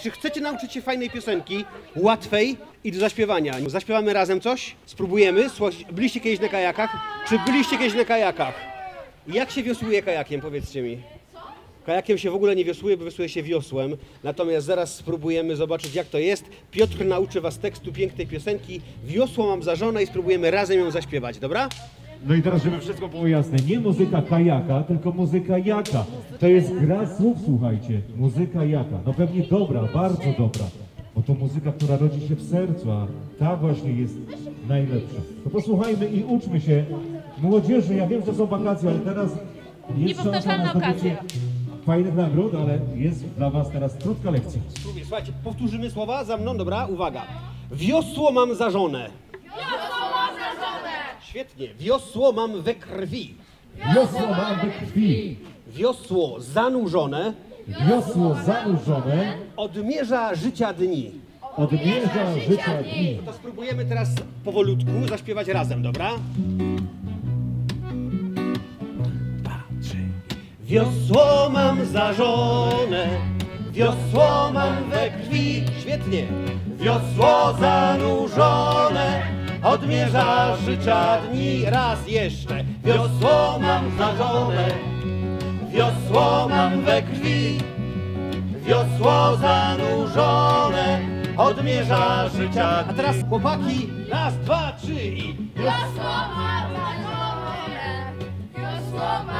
Czy chcecie nauczyć się fajnej piosenki, łatwej i do zaśpiewania? Zaśpiewamy razem coś? Spróbujemy? Byliście kiedyś na kajakach? Czy byliście kiedyś na kajakach? Jak się wiosłuje kajakiem, powiedzcie mi? Kajakiem się w ogóle nie wiosłuje, bo wiosłuje się wiosłem. Natomiast zaraz spróbujemy zobaczyć, jak to jest. Piotr nauczy was tekstu pięknej piosenki. Wiosło mam za żonę i spróbujemy razem ją zaśpiewać, dobra? No i teraz, żeby wszystko było jasne, nie muzyka kajaka, tylko muzyka jaka. To jest gra słów, słuchajcie. Muzyka jaka. No pewnie dobra, bardzo dobra. Bo to muzyka, która rodzi się w sercu, a ta właśnie jest najlepsza. To posłuchajmy i uczmy się. Młodzieży, ja wiem, że są wakacje, ale teraz jest szansa na zdobycie fajnych nagród, ale jest dla was teraz krótka lekcja. Spróbuję. Słuchajcie, powtórzymy słowa za mną, dobra? Uwaga. Wiosło mam za żonę. Wiosło mam za żonę! Świetnie. Wiosło mam we krwi. Wiosło mam we krwi. Wiosło zanurzone Wiosło zanurzone odmierza życia dni. odmierza życia dni. To spróbujemy teraz powolutku zaśpiewać razem, dobra? 2, 3. Wiosło mam za żonę, wiosło mam we krwi. Świetnie. Wiosło zanurzone odmierza życia dni. Raz jeszcze. Wiosło mam za żonę, wiosło mam we krwi. Wiosło zanurzone odmierza życia. A teraz chłopaki, raz, dwa, trzy i... Wiosło mam za żonę! Wiosło mam